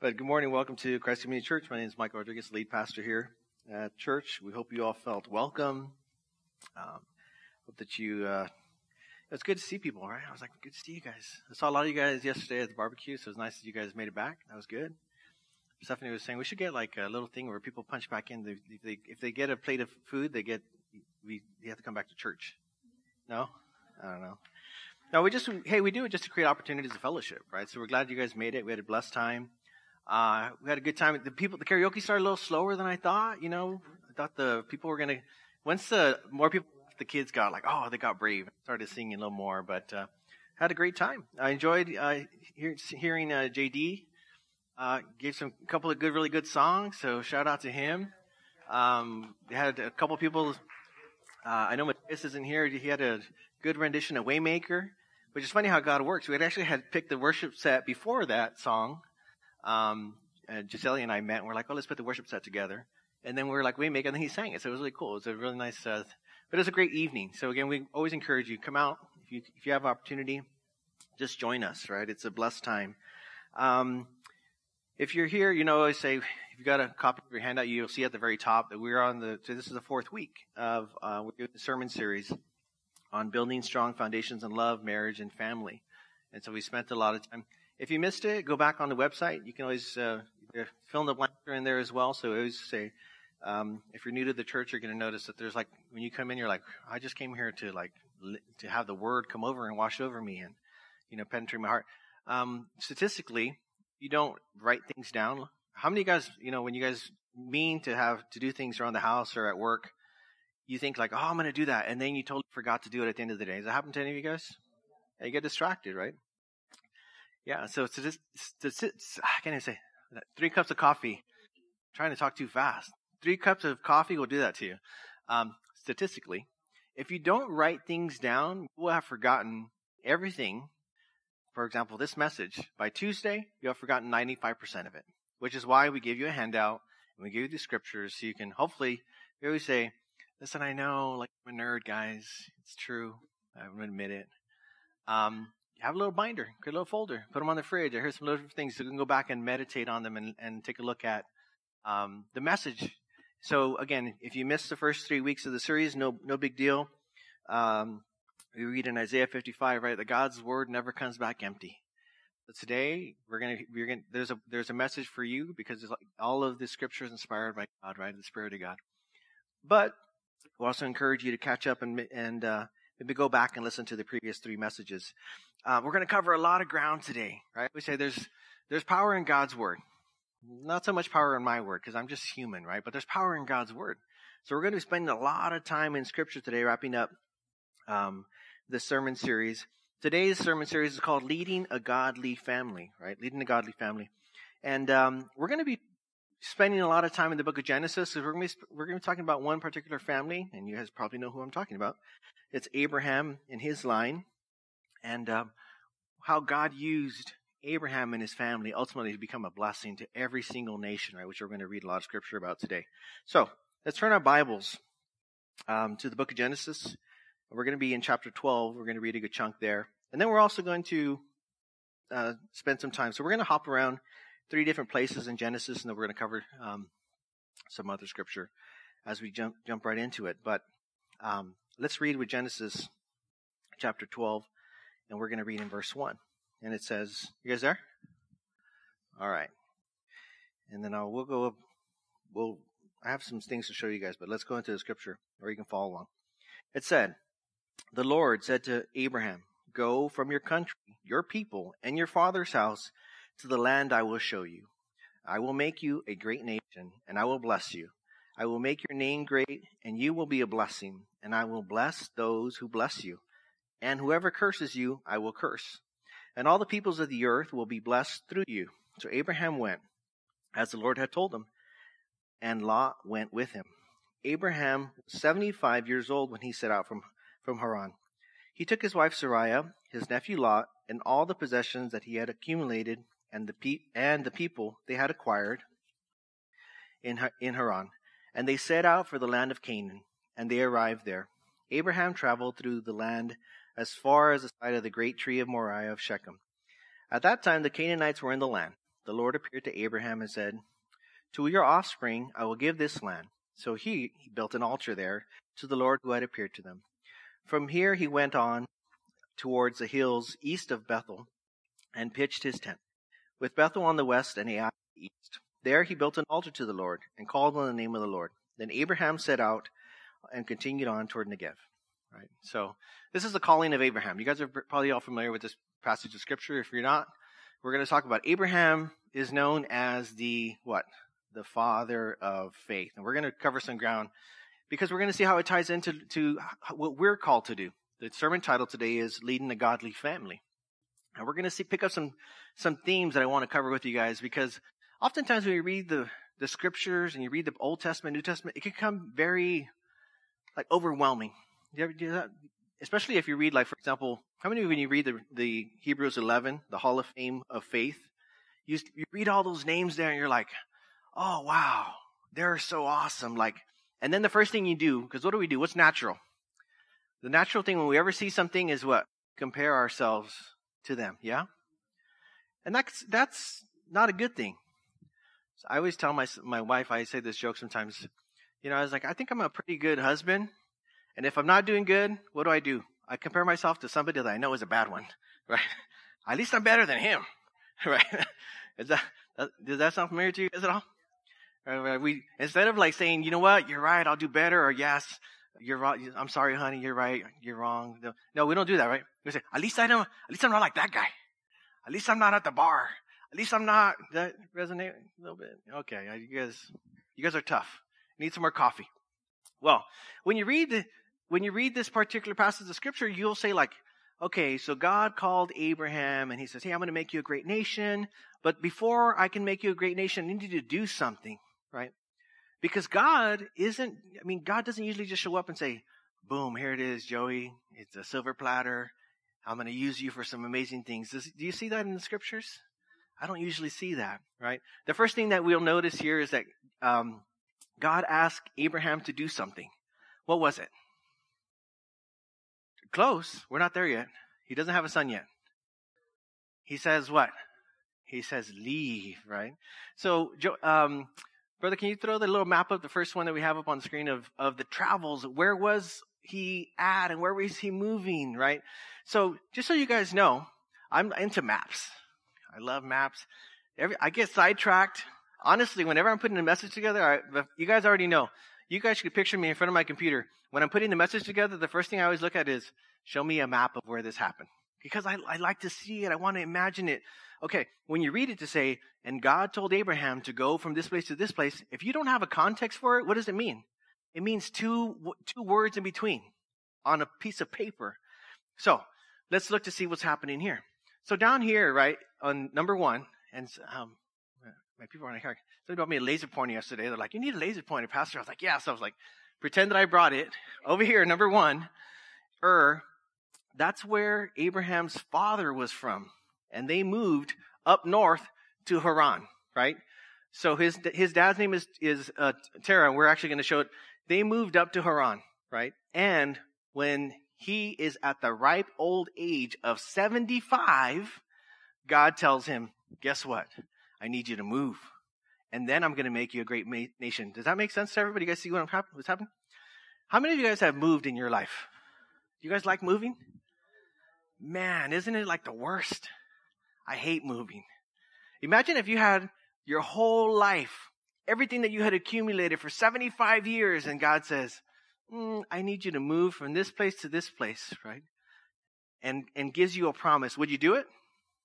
But good morning. Welcome to Christ Community Church. My name is Michael Rodriguez, lead pastor here at church. We hope you all felt welcome. Hope that you, it's good to see people, right? I was like, good to see you guys. I saw a lot of you guys yesterday at the barbecue, so it was nice that you guys made it back. That was good. Stephanie was saying we should get like a little thing where people punch back in. If they get a plate of food, they have to come back to church. No? I don't know. No, we do it just to create opportunities of fellowship, right? So we're glad you guys made it. We had a blessed time. We had a good time. The karaoke started a little slower than I thought, I thought the people were once more people, the kids got like, oh, they got brave, started singing a little more, but, had a great time. I enjoyed, hearing, JD, gave a couple of really good songs. So shout out to him. They had a couple of people, I know Matthias isn't here. He had a good rendition of Waymaker, which is funny how God works. We had picked the worship set before that song. Giselle and I met and we're like, oh, let's put the worship set together. And then we were like, Waymaker, and then he sang it. So it was really cool. It was a really nice, but it was a great evening. So again, we always encourage you, come out. If you have opportunity, just join us, right? It's a blessed time. If you're here, I always say, if you got a copy of your handout, you'll see at the very top that we're so this is the fourth week of, we're doing the sermon series on building strong foundations in love, marriage, and family. And so we spent a lot of time. If you missed it, go back on the website. You can always fill in the blank in there as well. So I always say, if you're new to the church, you're going to notice that there's when you come in, you're like, I just came here to have the word come over and wash over me and, penetrate my heart. Statistically, you don't write things down. How many of you guys, when you guys mean to do things around the house or at work, you think like, oh, I'm going to do that. And then you totally forgot to do it at the end of the day. Does that happen to any of you guys? Yeah, you get distracted, right? Yeah, so how can I say? 3 cups of coffee. I'm trying to talk too fast. 3 cups of coffee will do that to you. Statistically, if you don't write things down, you will have forgotten everything. For example, this message. By Tuesday, you'll have forgotten 95% of it, which is why we give you a handout and we give you the scriptures so you can hopefully, we always say, listen, I know, I'm a nerd, guys. It's true. I'm going to admit it. Have a little binder, create a little folder, put them on the fridge. I heard some little things so you can go back and meditate on them and take a look at the message. So again, if you missed the first 3 weeks of the series, no big deal. We read in Isaiah 55, right, that God's word never comes back empty. But today there's a message for you because all of the scripture is inspired by God, right, the Spirit of God. But we'll also encourage you to catch up and maybe go back and listen to the previous 3 messages. We're going to cover a lot of ground today, right? We say there's power in God's word. Not so much power in my word because I'm just human, right? But there's power in God's word. So we're going to be spending a lot of time in scripture today, wrapping up the sermon series. Today's sermon series is called Leading a Godly Family, right? Leading a Godly Family. And we're going to be spending a lot of time in the book of Genesis. So we're going to be talking about one particular family, and you guys probably know who I'm talking about. It's Abraham and his line, and how God used Abraham and his family ultimately to become a blessing to every single nation, right? Which we're going to read a lot of scripture about today. So let's turn our Bibles to the book of Genesis. We're going to be in chapter 12. We're going to read a good chunk there, and then we're also going to spend some time. So we're going to hop around 3 different places in Genesis, and then we're going to cover some other scripture as we jump right into it. But let's read with Genesis chapter 12, and we're going to read in verse 1. And it says, you guys there? All right. And then I have some things to show you guys, but let's go into the scripture, or you can follow along. It said, the Lord said to Abraham, go from your country, your people, and your father's house to the land I will show you. I will make you a great nation, and I will bless you. I will make your name great, and you will be a blessing, and I will bless those who bless you. And whoever curses you, I will curse. And all the peoples of the earth will be blessed through you. So Abraham went, as the Lord had told him, and Lot went with him. Abraham was 75 years old when he set out from Haran. He took his wife Sarai, his nephew Lot, and all the possessions that he had accumulated, and the people they had acquired in Haran. And they set out for the land of Canaan, and they arrived there. Abraham traveled through the land as far as the side of the great tree of Moriah of Shechem. At that time, the Canaanites were in the land. the Lord appeared to Abraham and said, "To your offspring I will give this land." So he built an altar there to the Lord who had appeared to them. From here he went on towards the hills east of Bethel and pitched his tent, with Bethel on the west and Ai on the east. There he built an altar to the Lord and called on the name of the Lord. Then Abraham set out and continued on toward Negev. Right. So this is the calling of Abraham. You guys are probably all familiar with this passage of scripture. If you're not, we're going to talk about Abraham is known as the what? The father of faith. And we're going to cover some ground because we're going to see how it ties into what we're called to do. The sermon title today is Leading a Godly Family. And we're going to pick up some themes that I want to cover with you guys, because oftentimes when you read the scriptures and you read the Old Testament, New Testament, it can become very overwhelming. You ever do that? Especially if you read, for example, how many of you, when you read the Hebrews 11, the Hall of Fame of Faith, you read all those names there and you're like, oh, wow, they're so awesome. And then the first thing you do, because what do we do? What's natural? The natural thing when we ever see something is what? Compare ourselves to them, yeah? And that's not a good thing. So I always tell my wife, I say this joke sometimes, I was like, I think I'm a pretty good husband. And if I'm not doing good, what do? I compare myself to somebody that I know is a bad one, right? At least I'm better than him, right? Does that sound familiar to you guys at all? We, instead of saying, you know what, you're right, I'll do better, or yes, you're wrong, I'm sorry, honey, you're right, you're wrong. No, we don't do that, right? We say, at least I'm not like that guy. At least I'm not at the bar. At least I'm not. That resonate a little bit? Okay, you guys are tough. Need some more coffee. Well, when you read this particular passage of scripture, you'll say okay, so God called Abraham and he says, hey, I'm going to make you a great nation. But before I can make you a great nation, I need you to do something, right? Because God doesn't usually just show up and say, boom, here it is, Joey. It's a silver platter. I'm going to use you for some amazing things. Do you see that in the scriptures? I don't usually see that, right? The first thing that we'll notice here is that God asked Abraham to do something. What was it? Close. We're not there yet. He doesn't have a son yet. He says what? He says leave, right? So, brother, can you throw the little map up, the first one that we have up on the screen of the travels? Where was he at and where was he moving, right? So, just so you guys know, I'm into maps. I love maps. I get sidetracked. Honestly, whenever I'm putting a message together, you guys already know. You guys should picture me in front of my computer. When I'm putting the message together, the first thing I always look at is, show me a map of where this happened. Because I like to see it. I want to imagine it. Okay, when you read it to say, and God told Abraham to go from this place to this place, if you don't have a context for it, what does it mean? It means two words in between on a piece of paper. So, let's look to see what's happening here. So down here, right, on number 1, and my people are here. Somebody brought me a laser pointer yesterday. They're like, you need a laser pointer, Pastor. I was like, yeah. So I was like, pretend that I brought it. Over here, number 1, that's where Abraham's father was from. And they moved up north to Haran, right? So his dad's name is Terah, and we're actually going to show it. They moved up to Haran, right? And when he is at the ripe old age of 75, God tells him, guess what? I need you to move. And then I'm going to make you a great nation. Does that make sense to everybody? You guys see what's happening? How many of you guys have moved in your life? Do you guys like moving? Man, isn't it like the worst? I hate moving. Imagine if you had your whole life, everything that you had accumulated for 75 years, and God says, I need you to move from this place to this place, right? And gives you a promise. Would you do it?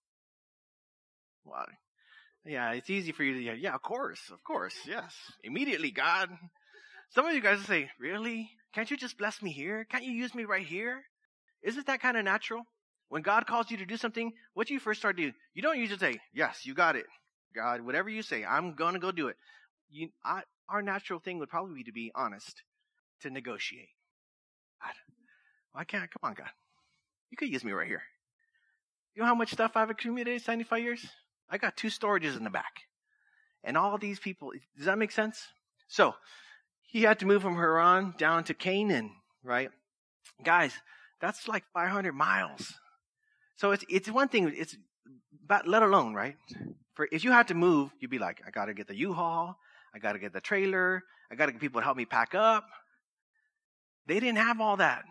Well, yeah, it's easy for you to, yeah, of course, yes. Immediately, God. Some of you guys will say, really? Can't you just bless me here? Can't you use me right here? Isn't that kind of natural? When God calls you to do something, what do you first start doing? You don't usually say, yes, you got it. God, whatever you say, I'm going to go do it. Our natural thing would probably be to be honest, to negotiate. God, why can't I? Come on, God. You could use me right here. You know how much stuff I've accumulated 75 years? I got 2 storages in the back. And all these people, does that make sense? So, he had to move from Haran down to Canaan, right? Guys, that's like 500 miles. So it's one thing, it's about, let alone, right? If you had to move, you'd be like, I got to get the U-Haul. I got to get the trailer. I got to get people to help me pack up. They didn't have all that.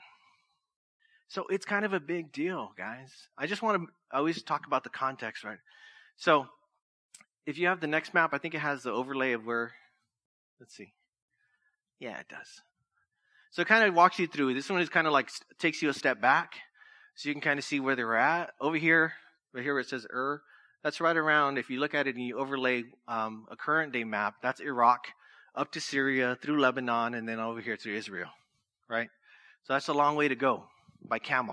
So it's kind of a big deal, guys. I just want to always talk about the context, right? So if you have the next map, I think it has the overlay of where, let's see. Yeah, it does. So it kind of walks you through. This one is kind of like takes you a step back so you can kind of see where they're at. Over here, right here where it says that's right around, if you look at it and you overlay a current day map, that's Iraq up to Syria, through Lebanon, and then over here to Israel, right? So that's a long way to go by camel.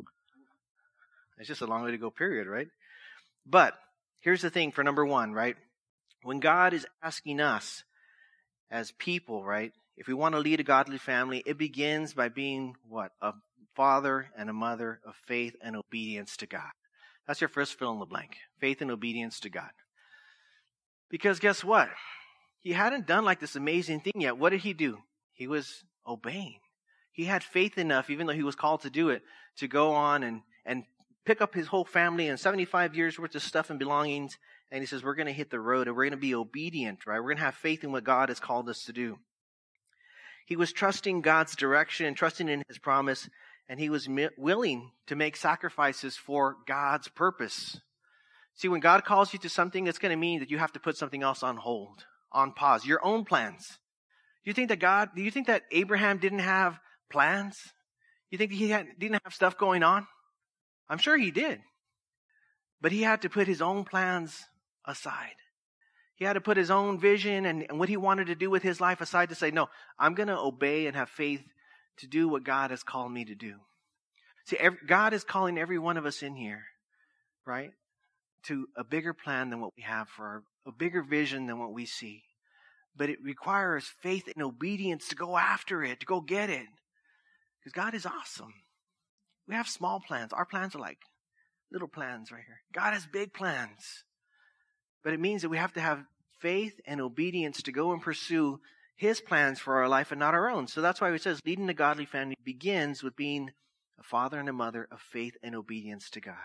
It's just a long way to go, period, right? But here's the thing for number one, right? When God is asking us as people, right, if we want to lead a godly family, it begins by being what? A father and a mother of faith and obedience to God. That's your first fill in the blank. Faith and obedience to God. Because guess what? He hadn't done like this amazing thing yet. What did he do? He was obeying. He had faith enough, even though he was called to do it, to go on and pick up his whole family and 75 years worth of stuff and belongings. And he says, we're going to hit the road and we're going to be obedient, right? We're going to have faith in what God has called us to do. He was trusting God's direction and trusting in his promise. And he was willing to make sacrifices for God's purpose. See, when God calls you to something, it's going to mean that you have to put something else on hold, on pause, your own plans. Do you think that Abraham didn't have plans? You think he didn't have stuff going on? I'm sure he did. But he had to put his own plans aside. He had to put his own vision and what he wanted to do with his life aside to say, no, I'm going to obey and have faith to do what God has called me to do. See, God is calling every one of us in here, right, to a bigger plan than what we have a bigger vision than what we see. But it requires faith and obedience to go after it, to go get it. Because God is awesome. We have small plans. Our plans are like little plans right here. God has big plans. But it means that we have to have faith and obedience to go and pursue his plans for our life and not our own. So that's why it says leading a godly family begins with being a father and a mother of faith and obedience to God.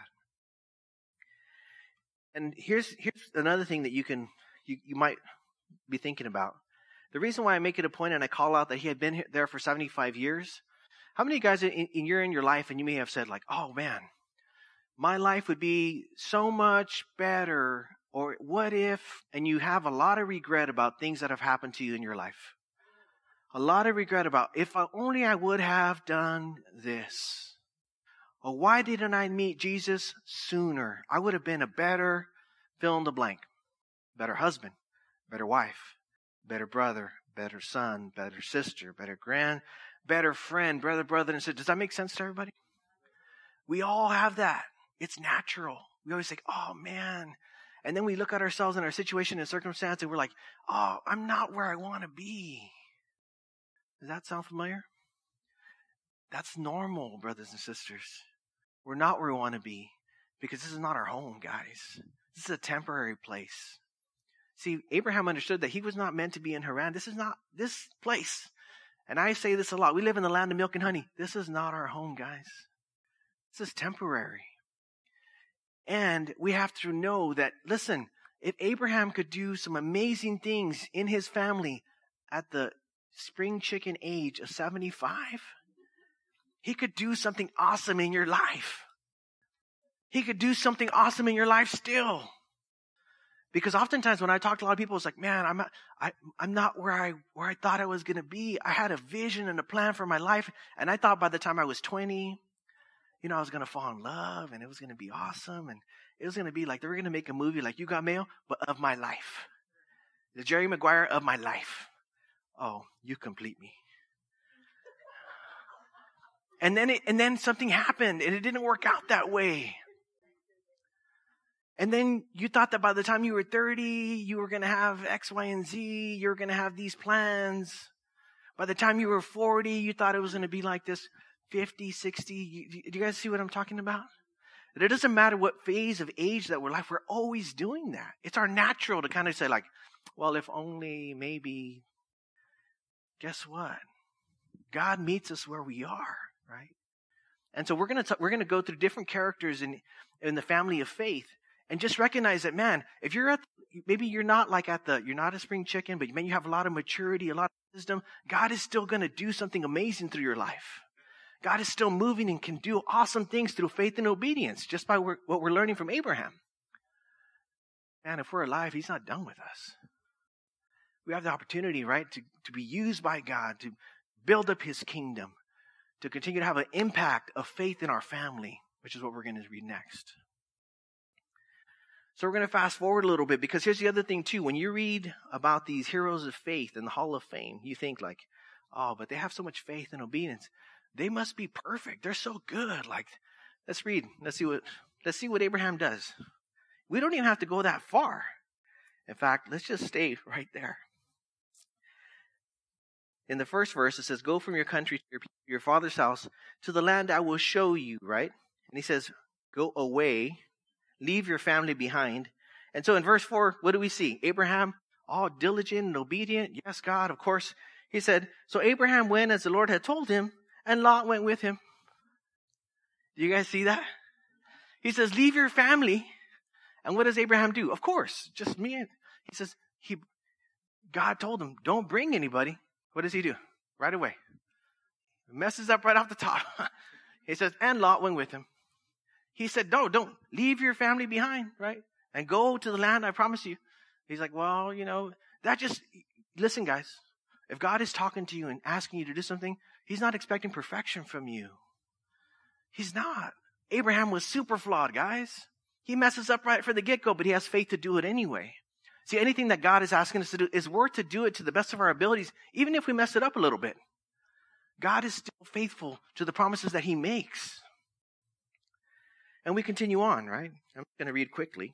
And here's another thing that you might be thinking about. The reason why I make it a point and I call out that he had been there for 75 years. How many guys you're in your life and you may have said like, oh man, my life would be so much better. Or what if, and you have a lot of regret about things that have happened to you in your life. A lot of regret about, if only I would have done this. Or why didn't I meet Jesus sooner? I would have been a better fill in the blank. Better husband, better wife, better brother, better son, better sister, better friend, brother and sister. Does that make sense to everybody? We all have that. It's natural. We always think, oh man. And then we look at ourselves and our situation and circumstance and we're like, oh, I'm not where I want to be. Does that sound familiar? That's normal, brothers and sisters. We're not where we want to be because this is not our home, guys. This is a temporary place. See, Abraham understood that he was not meant to be in Haran. This is not this place. And I say this a lot. We live in the land of milk and honey. This is not our home, guys. This is temporary. And we have to know that, listen, if Abraham could do some amazing things in his family at the spring chicken age of 75, he could do something awesome in your life. He could do something awesome in your life still. Because oftentimes when I talk to a lot of people, it's like, man, I'm not where I thought I was going to be. I had a vision and a plan for my life. And I thought by the time I was 20, I was going to fall in love and it was going to be awesome. And it was going to be like, they were going to make a movie like You Got Mail, but of my life. The Jerry Maguire of my life. Oh, you complete me. And then something happened and it didn't work out that way. And then you thought that by the time you were 30, you were going to have X, Y, and Z. You were going to have these plans. By the time you were 40, you thought it was going to be like this. 50, 60. Do you guys see what I'm talking about? It doesn't matter what phase of age that we're like. We're always doing that. It's our natural to kind of say like, well, if only, maybe. Guess what? God meets us where we are, right? And so we're going to go through different characters in the family of faith. And just recognize that, man, if you're maybe you're not you're not a spring chicken, but man, you have a lot of maturity, a lot of wisdom. God is still going to do something amazing through your life. God is still moving and can do awesome things through faith and obedience, just by what we're learning from Abraham. Man, if we're alive, he's not done with us. We have the opportunity, right, to be used by God, to build up his kingdom, to continue to have an impact of faith in our family, which is what we're going to read next. So we're going to fast forward a little bit, because here's the other thing too. When you read about these heroes of faith in the Hall of Fame, you think like, oh, but they have so much faith and obedience. They must be perfect. They're so good. Like, let's read. Let's see what Abraham does. We don't even have to go that far. In fact, let's just stay right there. In the first verse, it says, go from your country to your father's house to the land I will show you, right? And he says, go away, leave your family behind. And so in verse 4, what do we see? Abraham, all diligent and obedient. Yes, God, of course. He said, so Abraham went as the Lord had told him, and Lot went with him. Do you guys see that? He says, leave your family. And what does Abraham do? Of course, just me. He says, God told him, don't bring anybody. What does he do? Right away. Messes up right off the top. He says, and Lot went with him. He said, no, don't leave your family behind, right? And go to the land I promise you. He's like, well, listen, guys. If God is talking to you and asking you to do something, he's not expecting perfection from you. He's not. Abraham was super flawed, guys. He messes up right from the get-go, but he has faith to do it anyway. See, anything that God is asking us to do is worth to do it to the best of our abilities, even if we mess it up a little bit. God is still faithful to the promises that he makes. And we continue on, right? I'm going to read quickly.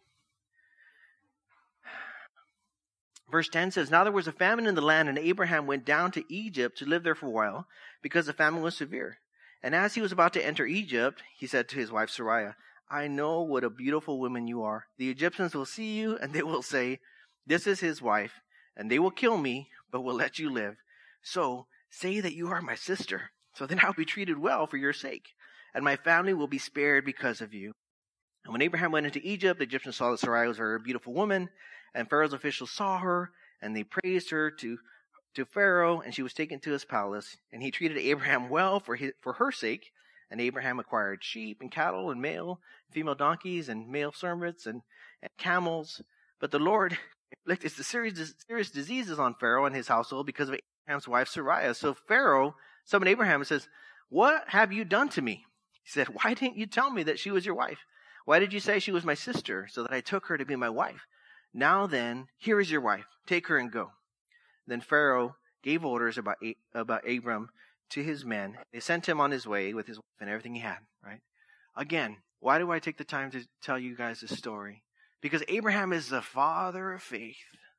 Verse 10 says, now there was a famine in the land, and Abraham went down to Egypt to live there for a while, because the famine was severe. And as he was about to enter Egypt, he said to his wife Sarai, I know what a beautiful woman you are. The Egyptians will see you, and they will say, this is his wife, and they will kill me, but will let you live. So say that you are my sister, so then I'll be treated well for your sake, and my family will be spared because of you. And when Abraham went into Egypt, the Egyptians saw that Sarai was a very beautiful woman, and Pharaoh's officials saw her, and they praised her to Pharaoh, and she was taken to his palace. And he treated Abraham well for her sake. And Abraham acquired sheep and cattle and male, female donkeys and male servants and camels. But the Lord inflicted serious diseases on Pharaoh and his household because of Abraham's wife Sarai. So Pharaoh summoned Abraham and says, what have you done to me? He said, why didn't you tell me that she was your wife? Why did you say she was my sister, so that I took her to be my wife? Now then, here is your wife. Take her and go. Then Pharaoh gave orders about Abram to his men. They sent him on his way with his wife and everything he had, right? Again, why do I take the time to tell you guys this story? Because Abraham is the father of faith.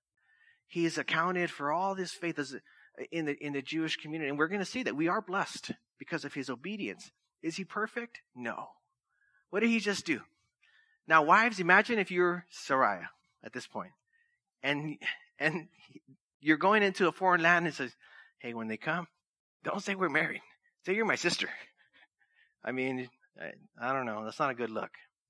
He is accounted for all this faith in the Jewish community. And we're going to see that we are blessed because of his obedience. Is he perfect? No. What did he just do? Now, wives, imagine if you're Sarai at this point, and you're going into a foreign land and says, hey, when they come, don't say we're married. Say you're my sister. I mean, I don't know. That's not a good look.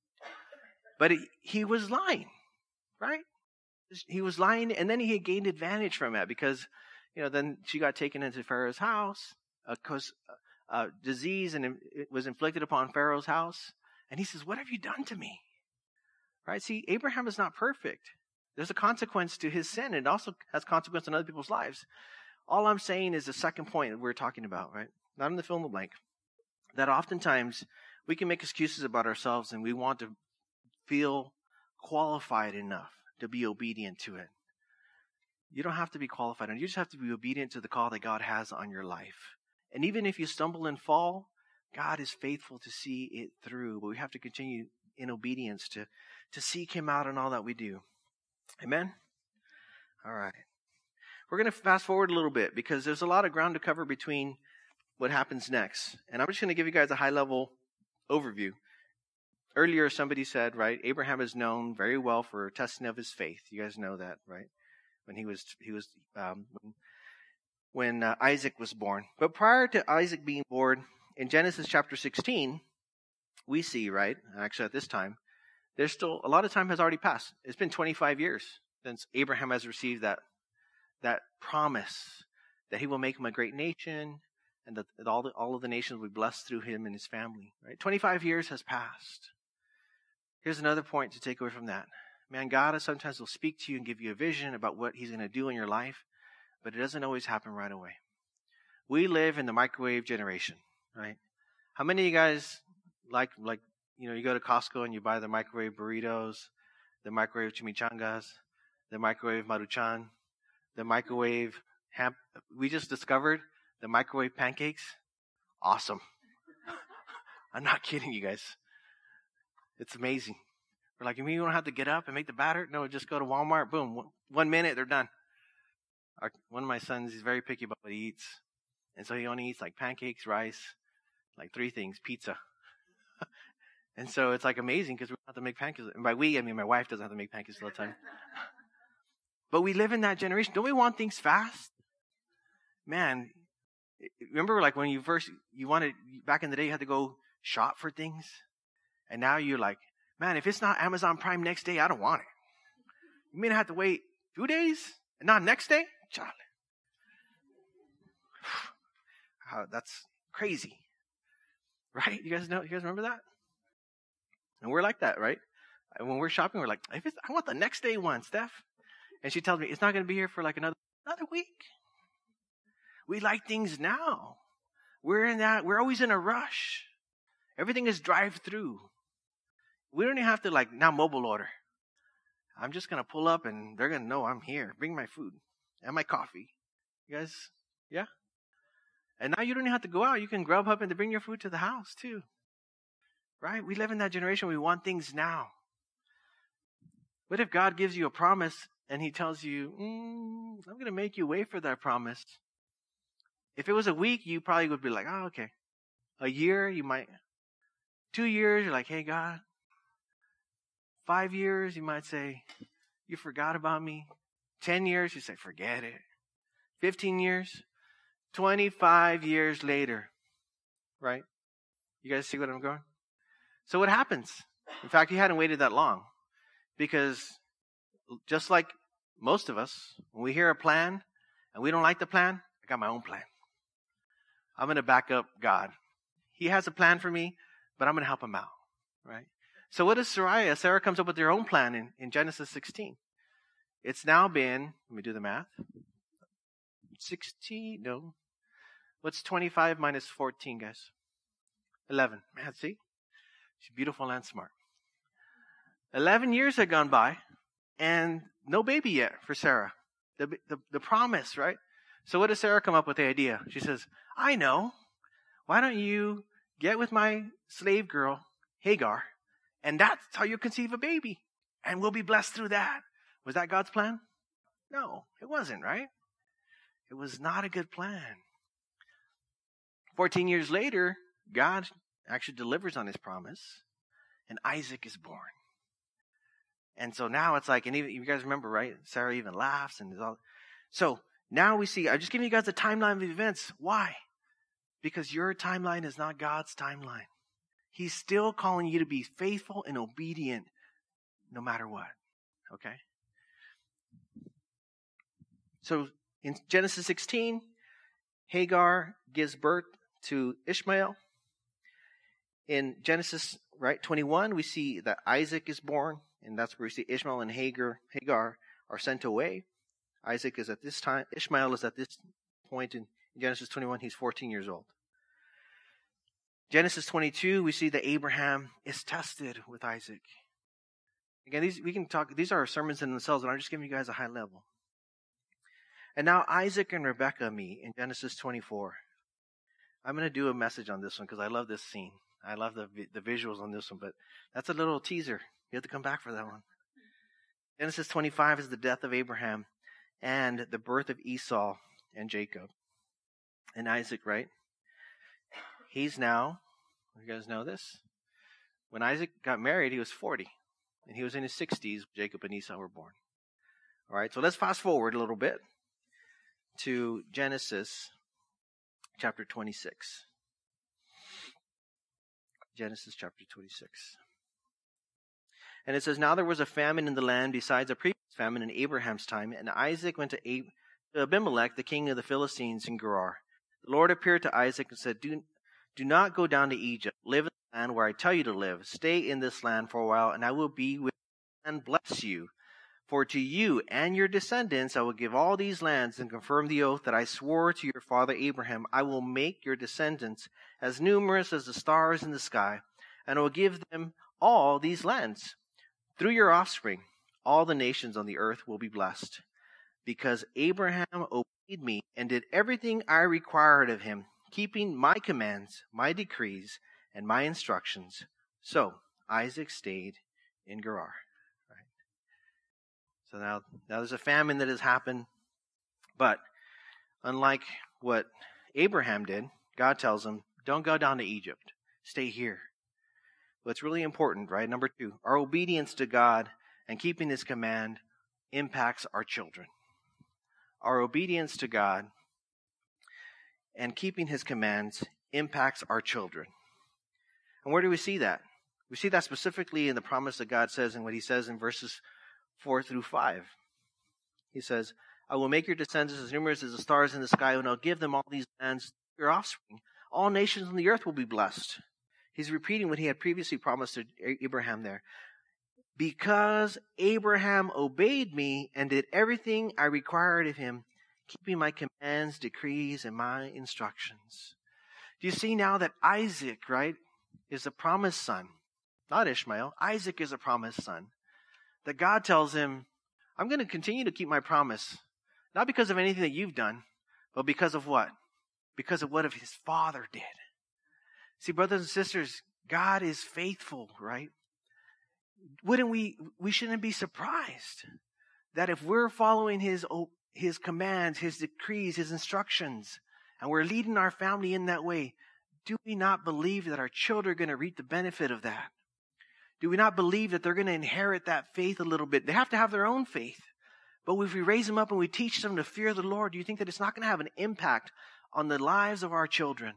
But he was lying, right? He was lying, and then he had gained advantage from that because, then she got taken into Pharaoh's house because disease and it was inflicted upon Pharaoh's house. And he says, what have you done to me? Right? See, Abraham is not perfect. There's a consequence to his sin. It also has consequence in other people's lives. All I'm saying is the second point that we're talking about, right? Not in the fill in the blank. That oftentimes we can make excuses about ourselves and we want to feel qualified enough to be obedient to it. You don't have to be qualified, and you just have to be obedient to the call that God has on your life. And even if you stumble and fall, God is faithful to see it through, but we have to continue in obedience to seek him out in all that we do. Amen? All right. We're going to fast forward a little bit because there's a lot of ground to cover between what happens next. And I'm just going to give you guys a high-level overview. Earlier, somebody said, right, Abraham is known very well for testing of his faith. You guys know that, right? When Isaac was born. But prior to Isaac being born, in Genesis chapter 16, we see, right, actually at this time, there's still a lot of time has already passed. It's been 25 years since Abraham has received that promise that he will make him a great nation and that all of the nations will be blessed through him and his family. Right? 25 years has passed. Here's another point to take away from that. Man, God sometimes will speak to you and give you a vision about what he's going to do in your life, but it doesn't always happen right away. We live in the microwave generation, right? How many of you guys like you go to Costco and you buy the microwave burritos, the microwave chimichangas, the microwave maruchan, the microwave ham? We just discovered the microwave pancakes. Awesome. I'm not kidding you guys. It's amazing. We're like, you mean you don't have to get up and make the batter? No, just go to Walmart. Boom. 1 minute, they're done. One of my sons, he's very picky about what he eats. And so he only eats like pancakes, rice, like 3 things, pizza. And so it's like amazing because we don't have to make pancakes. And by we, I mean my wife doesn't have to make pancakes all the time. But we live in that generation. Don't we want things fast? Man, remember like when you wanted, back in the day, you had to go shop for things. And now you're like, man, if it's not Amazon Prime next day, I don't want it. You mean I have to wait 2 days and not next day? Charlie. That's crazy. Right? You guys remember that? And we're like that, right? And when we're shopping, we're like, I want the next day one, Steph. And she tells me, it's not going to be here for like another week. We like things now. We're always in a rush. Everything is drive-through. We don't even have to now mobile order. I'm just going to pull up and they're going to know I'm here. Bring my food and my coffee. You guys, yeah? And now you don't even have to go out. You can Grubhub and bring your food to the house too. Right? We live in that generation. We want things now. What if God gives you a promise and he tells you, I'm going to make you wait for that promise? If it was a week, you probably would be like, oh, okay. A year, you might. 2 years, you're like, hey, God. 5 years, you might say, you forgot about me. 10 years, you say, forget it. 15 years, 25 years later, right? You guys see what I'm going? So what happens? In fact, he hadn't waited that long because just like most of us, when we hear a plan and we don't like the plan, I got my own plan. I'm going to back up God. He has a plan for me, but I'm going to help him out, right? So what does Sarah? Sarah comes up with her own plan in Genesis 16. It's now been, let me do the math. 16, no. What's 25 minus 14, guys? 11. Man, see? She's beautiful and smart. 11 years had gone by, and no baby yet for Sarah. The promise, right? So what does Sarah come up with the idea? She says, I know. Why don't you get with my slave girl, Hagar, and that's how you conceive a baby. And we'll be blessed through that. Was that God's plan? No, it wasn't, right? It was not a good plan. 14 years later, God actually delivers on his promise, and Isaac is born. And so now it's like, and even, you guys remember, right? Sarah even laughs and is all. So now we see, I'm just giving you guys a timeline of events. Why? Because your timeline is not God's timeline. He's still calling you to be faithful and obedient no matter what. Okay? So in Genesis 16, Hagar gives birth to Ishmael. In Genesis 21, we see that Isaac is born, and that's where we see Ishmael and Hagar are sent away. Isaac is at this time, Ishmael is at this point in Genesis 21, he's 14 years old. Genesis 22, we see that Abraham is tested with Isaac. Again, these are sermons in themselves, and I'm just giving you guys a high level. And now Isaac and Rebekah meet in Genesis 24. I'm going to do a message on this one because I love this scene. I love the visuals on this one, but that's a little teaser. You have to come back for that one. Genesis 25 is the death of Abraham and the birth of Esau and Jacob. And Isaac, right? He's now, you guys know this? When Isaac got married, he was 40. And he was in his 60s, Jacob and Esau were born. All right, so let's fast forward a little bit to Genesis chapter 26. Genesis chapter 26. And it says, now there was a famine in the land besides a previous famine in Abraham's time, and Isaac went to Abimelech, the king of the Philistines in Gerar. The Lord appeared to Isaac and said, do not go down to Egypt. Live in the land where I tell you to live. Stay in this land for a while, and I will be with you and bless you. For to you and your descendants I will give all these lands and confirm the oath that I swore to your father Abraham. I will make your descendants as numerous as the stars in the sky, and I will give them all these lands. Through your offspring, all the nations on the earth will be blessed, because Abraham obeyed me and did everything I required of him, keeping my commands, my decrees, and my instructions. So Isaac stayed in Gerar. Right? So now there's a famine that has happened, but unlike what Abraham did, God tells him, don't go down to Egypt. Stay here. Well, it's really important, right? Number 2, our obedience to God and keeping his command impacts our children. Our obedience to God and keeping his commands impacts our children. And where do we see that? We see that specifically in the promise that God says and what he says in verses 4 through 5. He says, I will make your descendants as numerous as the stars in the sky, and I'll give them all these lands to your offspring. All nations on the earth will be blessed. He's repeating what he had previously promised to Abraham there. Because Abraham obeyed me and did everything I required of him, keeping my commands, decrees, and my instructions. Do you see now that Isaac, right, is a promised son? Not Ishmael. Isaac is a promised son. That God tells him, I'm going to continue to keep my promise. Not because of anything that you've done, but because of what? Because of what his father did. See, brothers and sisters, God is faithful, right? We shouldn't be surprised that if we're following his commands, his decrees, his instructions, and we're leading our family in that way, do we not believe that our children are going to reap the benefit of that? Do we not believe that they're going to inherit that faith a little bit? They have to have their own faith. But if we raise them up and we teach them to fear the Lord, do you think that it's not going to have an impact on the lives of our children?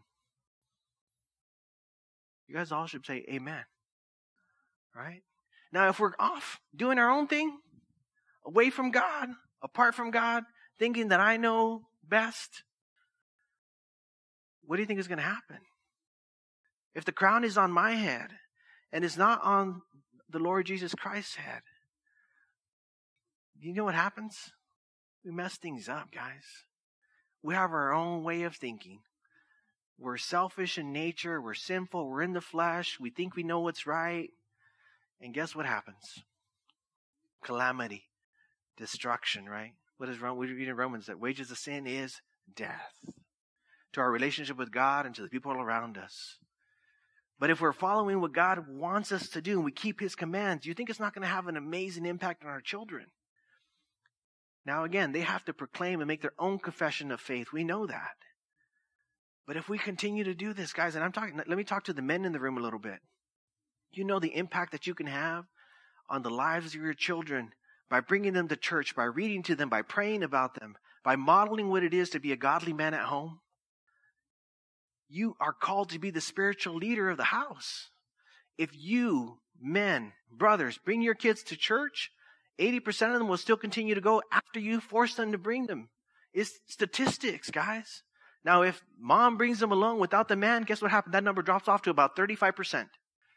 You guys all should say amen. Right? Now, if we're off doing our own thing, away from God, apart from God, thinking that I know best, what do you think is going to happen? If the crown is on my head and is not on the Lord Jesus Christ's head, you know what happens? We mess things up, guys. We have our own way of thinking. We're selfish in nature. We're sinful. We're in the flesh. We think we know what's right. And guess what happens? Calamity, destruction, right? What is wrong? We read in Romans that wages of sin is death to our relationship with God and to the people around us. But if we're following what God wants us to do and we keep his commands, do you think it's not going to have an amazing impact on our children? Now again, they have to proclaim and make their own confession of faith. We know that. But if we continue to do this, guys, and let me talk to the men in the room a little bit. You know the impact that you can have on the lives of your children by bringing them to church, by reading to them, by praying about them, by modeling what it is to be a godly man at home. You are called to be the spiritual leader of the house. If you, men, brothers, bring your kids to church, 80% of them will still continue to go after you force them to bring them. It's statistics, guys. Now, if mom brings them along without the man, guess what happens? That number drops off to about 35%.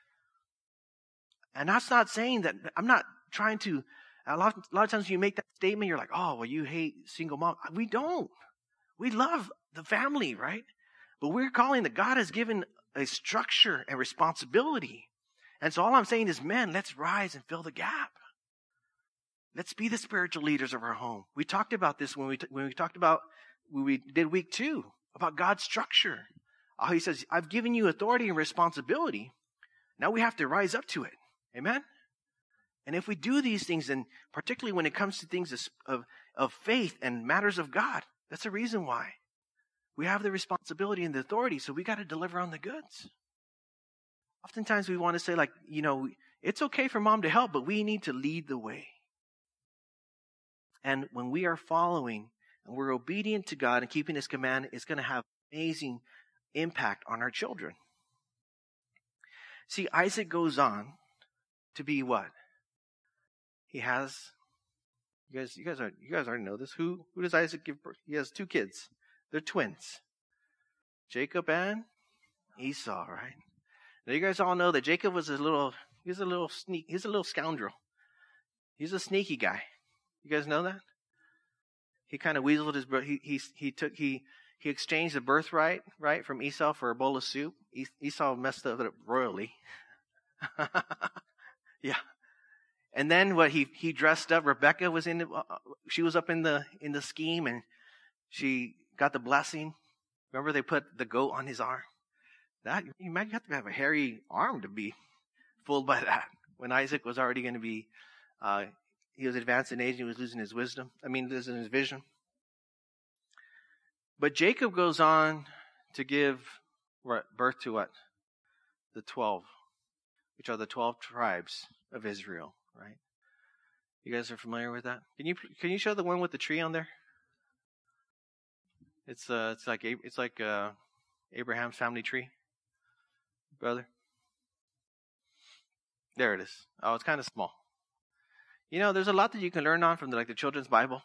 And that's not saying that, I'm not trying to, a lot of times you make that statement, you're like, oh, well, you hate single mom. We don't. We love the family, right? But we're calling that God has given a structure and responsibility. And so all I'm saying is, men, let's rise and fill the gap. Let's be the spiritual leaders of our home. We talked about this when we did week 2, about God's structure. He says, I've given you authority and responsibility. Now we have to rise up to it. Amen? And if we do these things, and particularly when it comes to things of faith and matters of God, that's the reason why. We have the responsibility and the authority, so we got to deliver on the goods. Oftentimes we want to say, like, it's okay for mom to help, but we need to lead the way. And when we are following and we're obedient to God and keeping his command, it's going to have amazing impact on our children. See, Isaac goes on to be what? he has, you guys already know this. Who does Isaac give birth? He has 2 kids. They're twins. Jacob and Esau, right? Now you guys all know that Jacob was he's a little scoundrel. He's a sneaky guy. You guys know that? He kind of weaseled his, he exchanged the birthright, right, from Esau for a bowl of soup. Esau messed it up royally. Yeah. And then he dressed up. Rebecca was she was up in the scheme, and she got the blessing. Remember, they put the goat on his arm. That, you might have to have a hairy arm to be fooled by that. When Isaac was already going to be, he was advanced in age and he was losing his losing his vision. But Jacob goes on to give birth to what? The 12, which are the 12 tribes of Israel, right? You guys are familiar with that? Can you show the one with the tree on there? It's like Abraham's family tree, brother. There it is. Oh, it's kind of small. There's a lot that you can learn on from the children's Bible.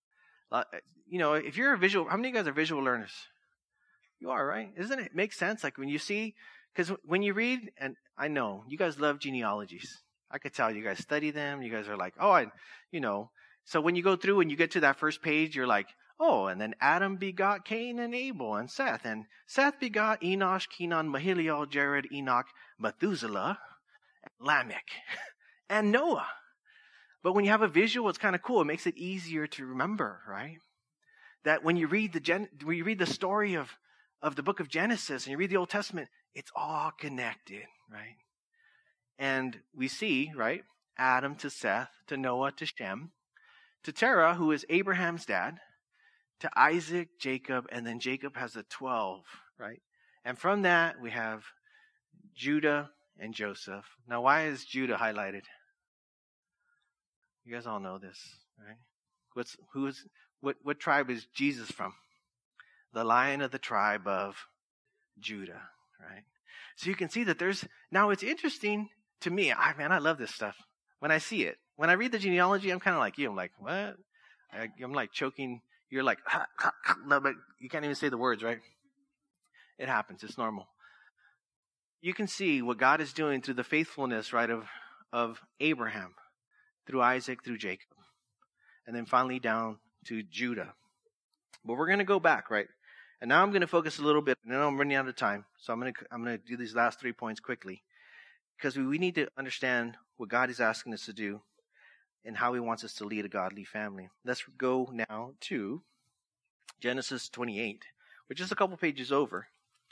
If you're a visual, how many of you guys are visual learners? You are, right? Doesn't it make sense? Like when you see, because when you read, and I know you guys love genealogies. I could tell you guys study them. You guys are like, So when you go through and you get to that first page, you're like, oh, and then Adam begot Cain and Abel and Seth begot Enosh, Kenan, Mahiliel, Jared, Enoch, Methuselah, Lamech, and Noah. But when you have a visual, it's kind of cool. It makes it easier to remember, right? That when you read the story of the book of Genesis and you read the Old Testament, it's all connected, right? And we see, right, Adam to Seth, to Noah, to Shem, to Terah, who is Abraham's dad, to Isaac, Jacob, and then Jacob has the 12, right? And from that, we have Judah and Joseph. Now, why is Judah highlighted? You guys all know this, right? What tribe is Jesus from? The Lion of the tribe of Judah, right? So you can see that now it's interesting to me. I love this stuff. When I see it, when I read the genealogy, I'm kind of like you. I'm like, what? I'm like choking. You're like, no, but you can't even say the words, right? It happens. It's normal. You can see what God is doing through the faithfulness, right, of Abraham, through Isaac, through Jacob, and then finally down to Judah. But we're going to go back, right? And now I'm going to focus a little bit. I know I'm running out of time, so I'm going to do these last 3 points quickly, because we need to understand what God is asking us to do and how he wants us to lead a godly family. Let's go now to Genesis 28, which is a couple pages over.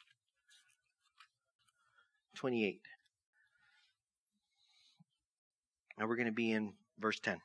28. Now we're going to be in verse 10.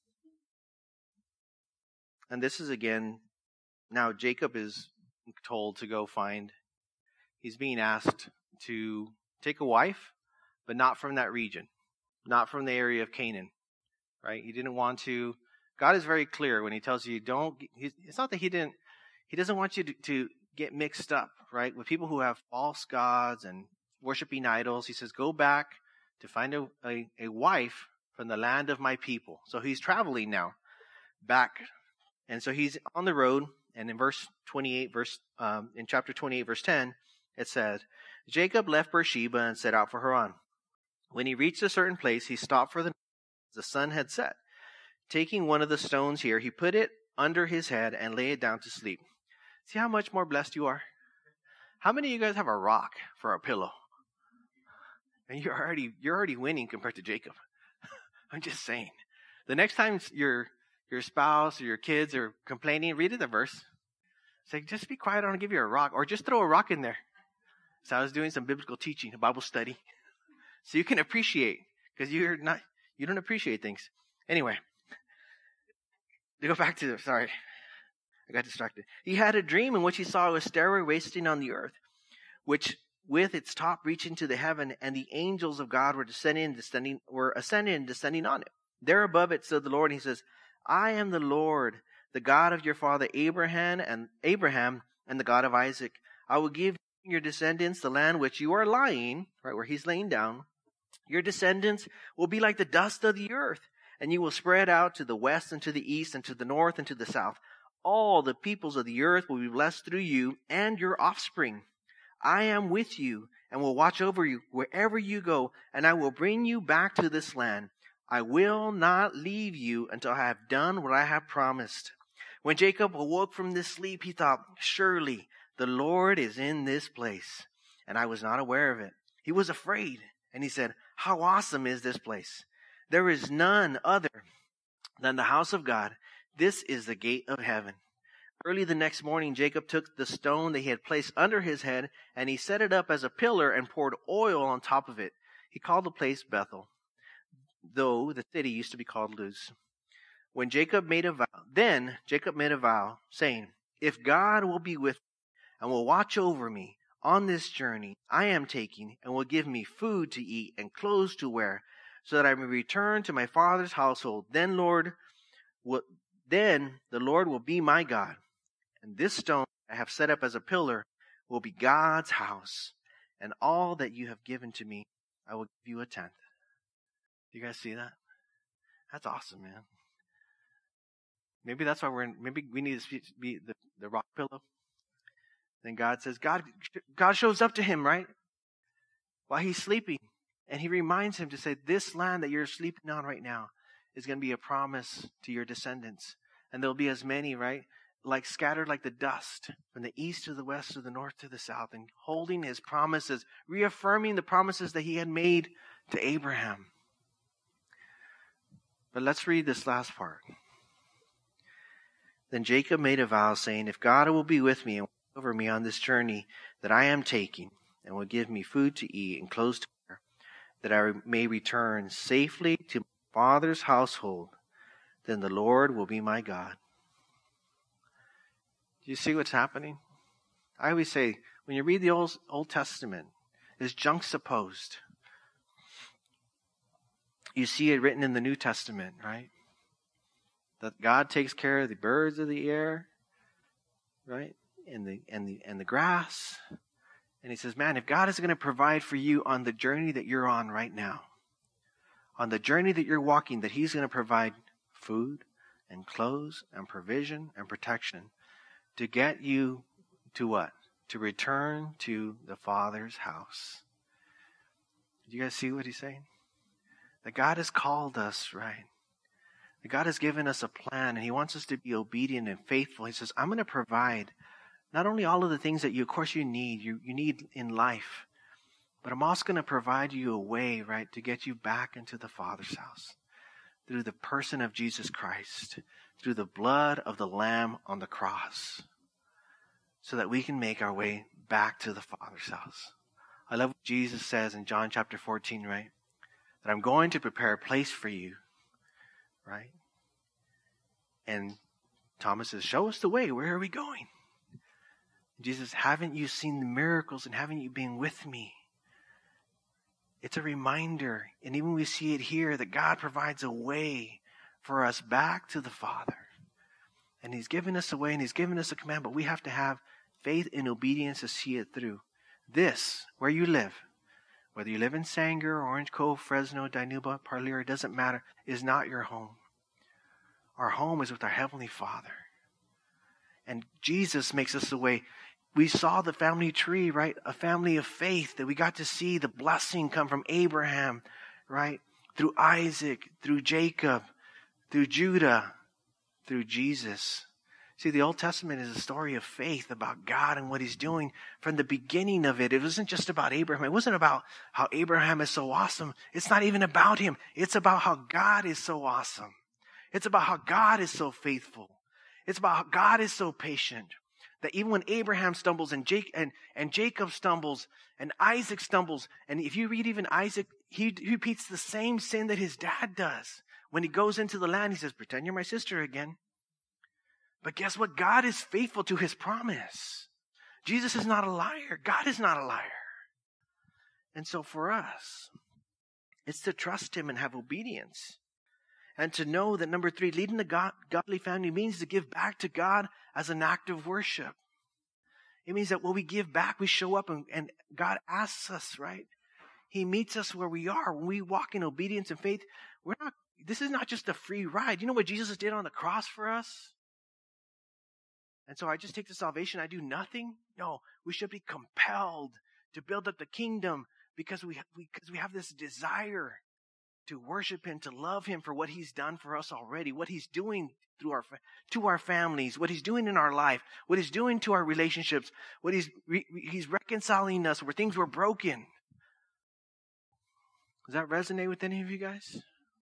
And this is again, now Jacob is told to go he's being asked to take a wife, but not from that region, not from the area of Canaan, right? He didn't want to. God is very clear when he tells you it's not that he doesn't want you to get mixed up, right? With people who have false gods and worshiping idols. He says, go back to find a wife from the land of my people. So he's traveling now back. And so he's on the road. And in verse 28, in chapter 28, verse 10, it says, Jacob left Beersheba and set out for Haran. When he reached a certain place, he stopped for the sun had set. Taking one of the stones here, he put it under his head and lay it down to sleep. See how much more blessed you are? How many of you guys have a rock for a pillow? And you're already winning compared to Jacob. I'm just saying. The next time your spouse or your kids are complaining, read the verse. Say, just be quiet, I want to give you a rock. Or just throw a rock in there. So I was doing some biblical teaching, a Bible study. So you can appreciate, because you don't appreciate things. Anyway, to go back to sorry, I got distracted. He had a dream in which he saw a stairway wasting on the earth, which with its top reaching to the heaven, and the angels of God were ascending and descending on it. There above it stood the Lord, and he says, I am the Lord, the God of your father Abraham and the God of Isaac. I will give your descendants the land which you are lying, right where he's laying down. Your descendants will be like the dust of the earth, and you will spread out to the west and to the east and to the north and to the south. All the peoples of the earth will be blessed through you and your offspring. I am with you and will watch over you wherever you go, and I will bring you back to this land. I will not leave you until I have done what I have promised." When Jacob awoke from this sleep, he thought, "Surely the Lord is in this place, and I was not aware of it." He was afraid, and he said, "How awesome is this place! There is none other than the house of God. This is the gate of heaven." Early the next morning, Jacob took the stone that he had placed under his head, and he set it up as a pillar and poured oil on top of it. He called the place Bethel, though the city used to be called Luz. Then Jacob made a vow, saying, "If God will be with me and will watch over me on this journey I am taking, and will give me food to eat and clothes to wear, so that I may return to my father's household, then the Lord will be my God, and this stone I have set up as a pillar will be God's house, and all that you have given to me, I will give you a tenth." Do you guys see that? That's awesome, man. Maybe that's why maybe we need to be the rock pillow. Then God says, God shows up to him, right? While he's sleeping. And he reminds him to say, this land that you're sleeping on right now is going to be a promise to your descendants. And there'll be as many, right? Like scattered like the dust from the east to the west to the north to the south, and holding his promises, reaffirming the promises that he had made to Abraham. But let's read this last part. Then Jacob made a vow, saying, "If God will be with me and watch over me on this journey that I am taking, and will give me food to eat and clothes to wear, that I may return safely to my father's household, then the Lord will be my God." Do you see what's happening? I always say, when you read the Old Testament, it's juxtaposed. You see it written in the New Testament, right? That God takes care of the birds of the air, right? And the grass. And he says, man, if God is going to provide for you on the journey that you're on right now, on the journey that you're walking, that he's going to provide food and clothes and provision and protection to get you to what? To return to the Father's house. Do you guys see what he's saying? That God has called us, right? That God has given us a plan, and he wants us to be obedient and faithful. He says, I'm going to provide not only all of the things that you need in life, but I'm also going to provide you a way, right, to get you back into the Father's house through the person of Jesus Christ, through the blood of the Lamb on the cross, so that we can make our way back to the Father's house. I love what Jesus says in John chapter 14, right? That I'm going to prepare a place for you, right? And Thomas says, show us the way. Where are we going? Jesus, haven't you seen the miracles, and haven't you been with me? It's a reminder, and even we see it here, that God provides a way for us back to the Father. And he's given us a way, and he's given us a command, but we have to have faith and obedience to see it through. This, where you live, whether you live in Sanger, Orange Cove, Fresno, Dinuba, Parlier, it doesn't matter, is not your home. Our home is with our Heavenly Father. And Jesus makes us the way. We saw the family tree, right? A family of faith, that we got to see the blessing come from Abraham, right? Through Isaac, through Jacob, through Judah, through Jesus. See, the Old Testament is a story of faith about God and what he's doing from the beginning of it. It wasn't just about Abraham. It wasn't about how Abraham is so awesome. It's not even about him. It's about how God is so awesome. It's about how God is so faithful. It's about how God is so patient. That even when Abraham stumbles and Jacob stumbles and Isaac stumbles, and if you read even Isaac, he repeats the same sin that his dad does. When he goes into the land, he says, pretend you're my sister again. But guess what? God is faithful to his promise. Jesus is not a liar. God is not a liar. And so for us, it's to trust him and have obedience. And to know that, number 3, leading a godly family means to give back to God as an act of worship. It means that when we give back, we show up and God asks us, right? He meets us where we are. When we walk in obedience and faith, this is not just a free ride. You know what Jesus did on the cross for us? And so I just take the salvation, I do nothing? No, we should be compelled to build up the kingdom because we have this desire to worship him, to love him for what he's done for us already, what he's doing to our families, what he's doing in our life, what he's doing to our relationships, what he's reconciling us where things were broken. Does that resonate with any of you guys?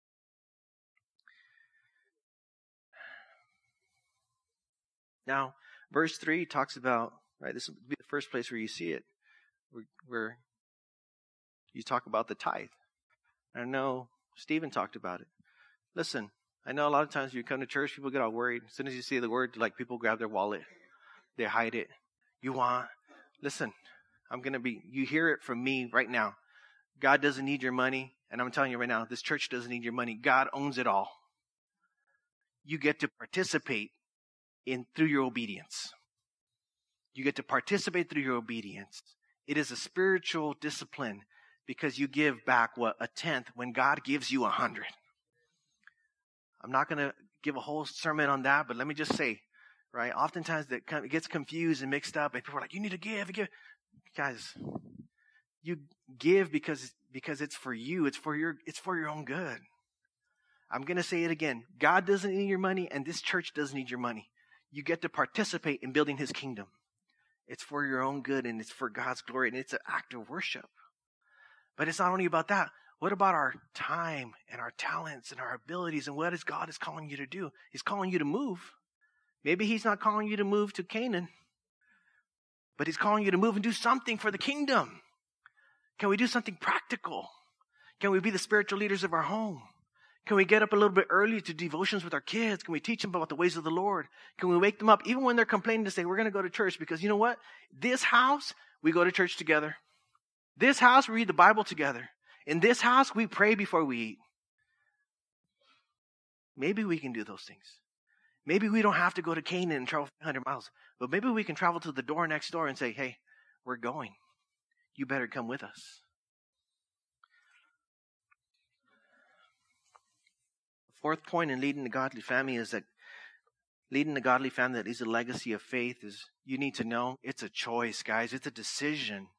Now, verse 3 talks about, right, this will be the first place where you see it, where you talk about the tithe. I know Stephen talked about it. Listen, I know a lot of times you come to church, people get all worried. As soon as you see the word, like people grab their wallet, they hide it. Listen, you hear it from me right now. God doesn't need your money, and I'm telling you right now, this church doesn't need your money. God owns it all. You get to participate through your obedience. You get to participate through your obedience. It is a spiritual discipline because you give back, a tenth when God gives you 100. I'm not going to give a whole sermon on that, but let me just say, right, oftentimes it gets confused and mixed up, and people are like, you need to give. Guys, you give because it's for you. It's for your own good. I'm going to say it again. God doesn't need your money, and this church doesn't need your money. You get to participate in building his kingdom. It's for your own good, and it's for God's glory, and it's an act of worship. But it's not only about that. What about our time and our talents and our abilities, and what is God is calling you to do? He's calling you to move. Maybe he's not calling you to move to Canaan, but he's calling you to move and do something for the kingdom. Can we do something practical? Can we be the spiritual leaders of our home? Can we get up a little bit early to devotions with our kids? Can we teach them about the ways of the Lord? Can we wake them up even when they're complaining to say, we're going to go to church? Because you know what? This house, we go to church together. This house, we read the Bible together. In this house, we pray before we eat. Maybe we can do those things. Maybe we don't have to go to Canaan and travel 500 miles. But maybe we can travel to the door next door and say, hey, we're going. You better come with us. Fourth point in leading the godly family is that leading the godly family that is a legacy of faith is you need to know it's a choice, guys. It's a decision.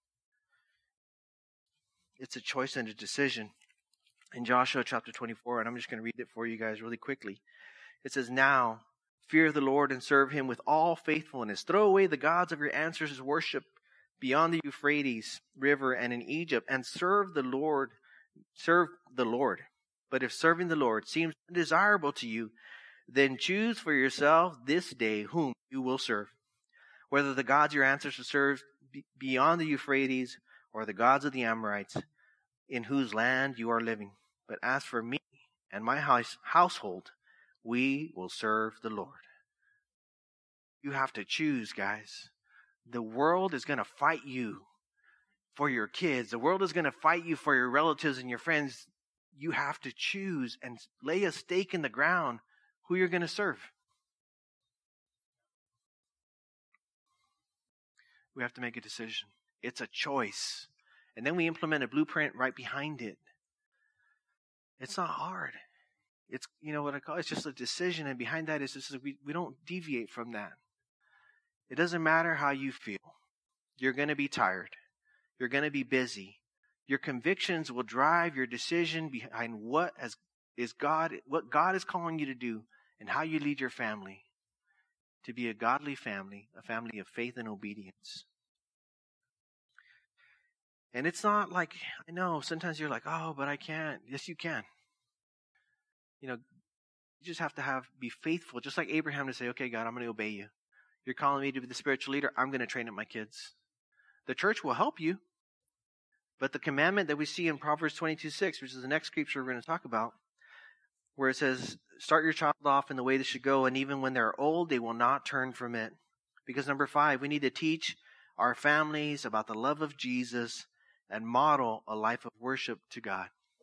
It's a choice and a decision. In Joshua chapter 24, and I'm just going to read it for you guys really quickly. It says, now fear the Lord and serve him with all faithfulness. Throw away the gods of your ancestors' worship beyond the Euphrates River and in Egypt, and serve the Lord. Serve the Lord. But if serving the Lord seems undesirable to you, then choose for yourself this day whom you will serve, whether the gods your ancestors served beyond the Euphrates or the gods of the Amorites in whose land you are living. But as for me and my household, we will serve the Lord. You have to choose, guys. The world is going to fight you for your kids. The world is going to fight you for your relatives and your friends. You have to choose and lay a stake in the ground who you're going to serve. We have to make a decision. It's a choice. And then we implement a blueprint right behind it. It's not hard. It's, what I call it, it's just a decision. And behind that is just we don't deviate from that. It doesn't matter how you feel. You're going to be tired. You're going to be busy. Your convictions will drive your decision behind what God is calling you to do and how you lead your family to be a godly family, a family of faith and obedience. And it's not like, I know, sometimes you're like, oh, but I can't. Yes, you can. You just have to be faithful, just like Abraham, to say, okay, God, I'm going to obey you. You're calling me to be the spiritual leader. I'm going to train up my kids. The church will help you. But the commandment that we see in Proverbs 22:6, which is the next scripture we're going to talk about, where it says, start your child off in the way they should go, and even when they're old, they will not turn from it. Because number 5, we need to teach our families about the love of Jesus and model a life of worship to God.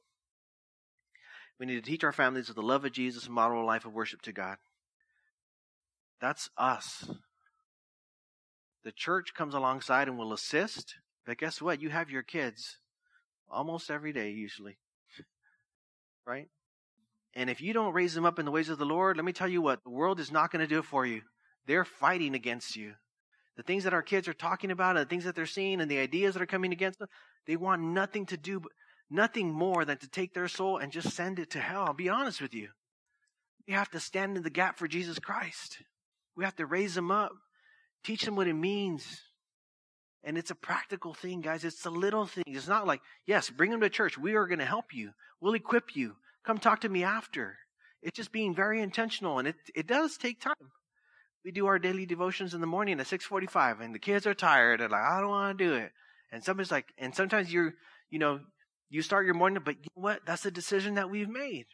We need to teach our families of the love of Jesus and model a life of worship to God. That's us. The church comes alongside and will assist. But guess what? You have your kids almost every day, usually. Right? And if you don't raise them up in the ways of the Lord, let me tell you what, the world is not going to do it for you. They're fighting against you. The things that our kids are talking about, and the things that they're seeing, and the ideas that are coming against them, they want nothing to do, nothing more than to take their soul and just send it to hell. I'll be honest with you. We have to stand in the gap for Jesus Christ. We have to raise them up, teach them what it means. And it's a practical thing, guys. It's the little things. It's not like, yes, bring them to church. We are going to help you. We'll equip you. Come talk to me after. It's just being very intentional, and it does take time. We do our daily devotions in the morning at 6:45, and the kids are tired and like, I don't want to do it. And somebody's like, and sometimes you start your morning, but you know what? That's a decision that we've made.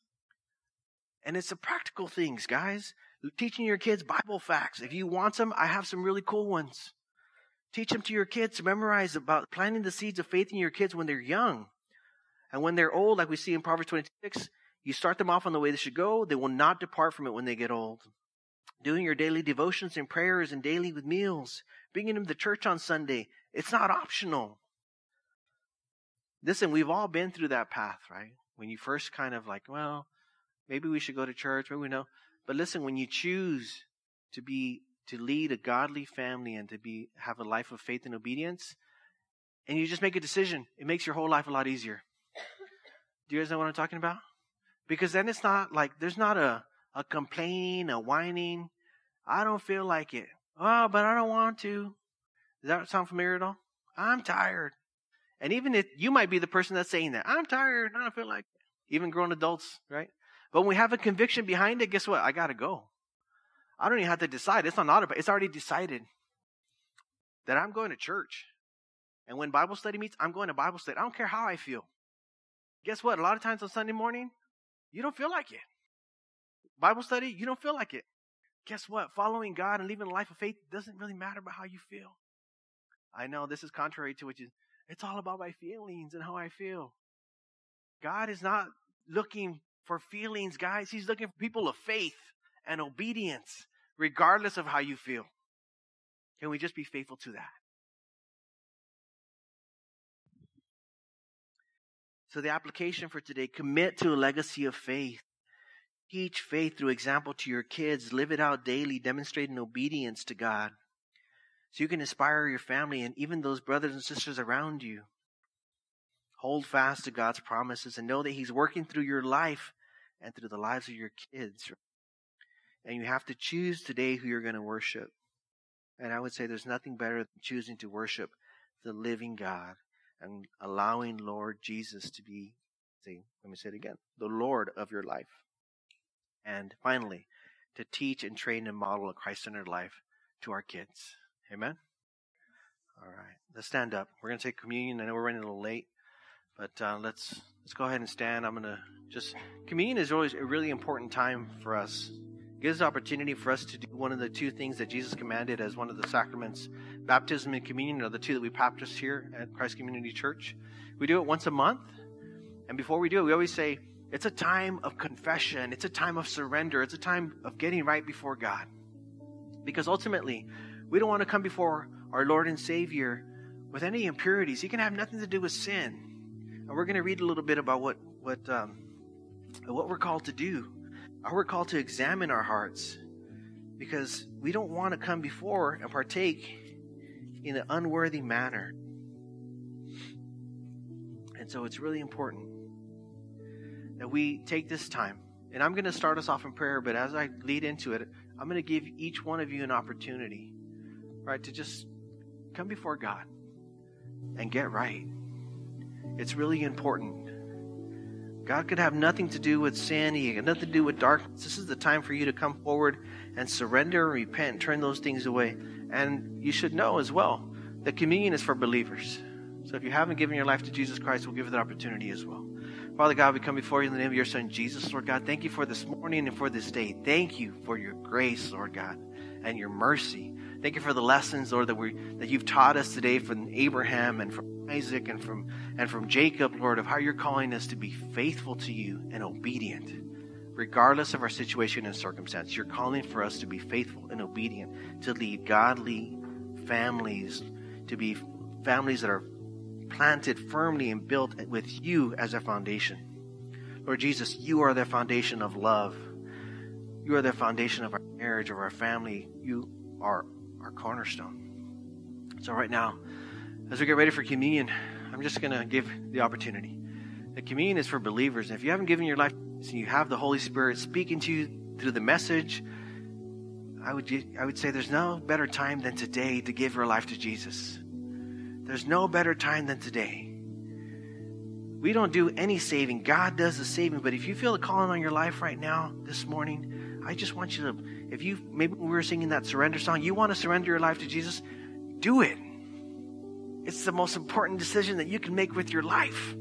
And it's the practical things, guys. Teaching your kids Bible facts. If you want some, I have some really cool ones. Teach them to your kids to memorize about planting the seeds of faith in your kids when they're young. And when they're old, like we see in Proverbs 26, you start them off on the way they should go. They will not depart from it when they get old. Doing your daily devotions and prayers and daily with meals. Bringing them to church on Sunday. It's not optional. Listen, we've all been through that path, right? When you first kind of like, well, maybe we should go to church, maybe we know. But listen, when you choose to lead a godly family and to have a life of faith and obedience, and you just make a decision, it makes your whole life a lot easier. Do you guys know what I'm talking about? Because then it's not like, there's not a complaining, a whining. I don't feel like it. Oh, but I don't want to. Does that sound familiar at all? I'm tired. And even if you might be the person that's saying that, I'm tired, I don't feel like it. Even grown adults, right? But when we have a conviction behind it, guess what? I got to go. I don't even have to decide. It's not automatic. It's already decided that I'm going to church. And when Bible study meets, I'm going to Bible study. I don't care how I feel. Guess what? A lot of times on Sunday morning, you don't feel like it. Bible study, you don't feel like it. Guess what? Following God and living a life of faith doesn't really matter about how you feel. I know this is contrary to what it's all about my feelings and how I feel. God is not looking for feelings, guys. He's looking for people of faith and obedience, regardless of how you feel. Can we just be faithful to that? So the application for today, commit to a legacy of faith. Teach faith through example to your kids. Live it out daily, demonstrating obedience to God. So you can inspire your family and even those brothers and sisters around you. Hold fast to God's promises and know that He's working through your life and through the lives of your kids. And you have to choose today who you're going to worship. And I would say there's nothing better than choosing to worship the living God and allowing Lord Jesus to be, let me say it again, the Lord of your life. And finally, to teach and train and model a Christ-centered life to our kids. Amen? All right. Let's stand up. We're going to take communion. I know we're running a little late, but let's go ahead and stand. Communion is always a really important time for us. It gives the opportunity for us to do one of the two things that Jesus commanded as one of the sacraments. Baptism and communion are the two that we practice here at Christ Community Church. We do it once a month. And before we do it, we always say, it's a time of confession. It's a time of surrender. It's a time of getting right before God. Because ultimately, we don't want to come before our Lord and Savior with any impurities. He can have nothing to do with sin. And we're going to read a little bit about what we're called to do. We're called to examine our hearts. Because we don't want to come before and partake in an unworthy manner. And so it's really important that we take this time. And I'm going to start us off in prayer, but as I lead into it, I'm going to give each one of you an opportunity, right, to just come before God and get right. It's really important. God could have nothing to do with sin. He had nothing to do with darkness. This is the time for you to come forward and surrender and repent and turn those things away. And you should know as well that communion is for believers. So if you haven't given your life to Jesus Christ, we'll give you that opportunity as well. Father God, we come before you in the name of your Son, Jesus, Lord God. Thank you for this morning and for this day. Thank you for your grace, Lord God, and your mercy. Thank you for the lessons, Lord, that you've taught us today from Abraham and from Isaac and from Jacob, Lord, of how you're calling us to be faithful to you and obedient, regardless of our situation and circumstance. You're calling for us to be faithful and obedient, to lead godly families, to be families that are planted firmly and built with you as a foundation. Lord Jesus, you are the foundation of love. You are the foundation of our marriage, of our family. You are our cornerstone. So right now, as we get ready for communion, I'm just going to give the opportunity. The communion is for believers. If you haven't given your life, so you have the Holy Spirit speaking to you through the message, I would say there's no better time than today to give your life to Jesus. There's no better time than today. We don't do any saving. God does the saving. But if you feel a calling on your life right now, this morning, I just want you to, maybe when we were singing that surrender song, you want to surrender your life to Jesus, do it. It's the most important decision that you can make with your life.